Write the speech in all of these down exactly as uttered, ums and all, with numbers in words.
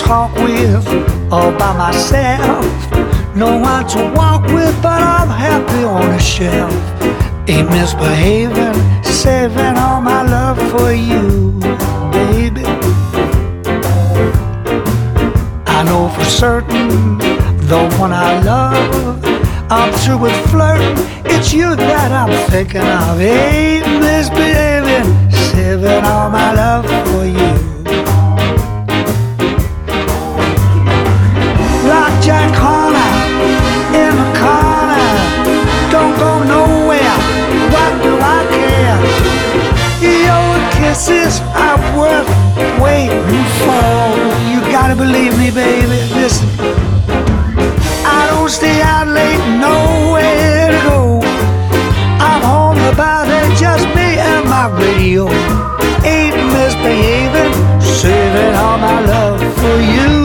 talk with all by myself. No one to walk with, but I'm happy on a shelf. Ain't misbehaving, saving all my love for you, baby. I know for certain, the one I love, I'm through with flirting. It's you that I'm thinking of. Ain't misbehaving, saving all my love for you. Like Jack Horner in the corner, don't go nowhere. What do I care? Your kisses are worth waiting for. You gotta believe me, baby. Listen, I don't stay out late, nowhere to go. I'm home about it, just me and my radio. Ain't misbehaving, saving all my love for you.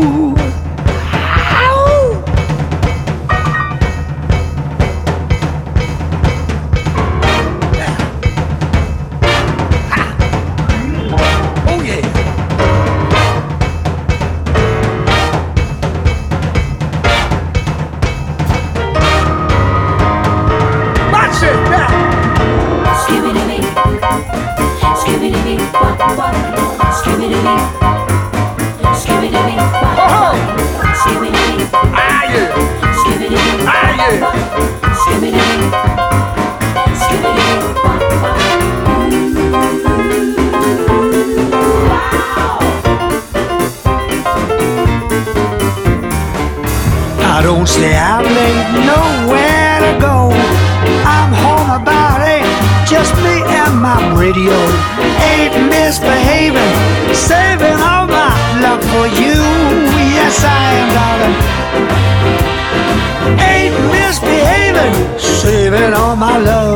I don't stay out late, nowhere to go. I'm home about eight, just me and my radio. Ain't misbehaving, saving all my love for you. Yes, I am, darling. Ain't misbehaving, saving all my love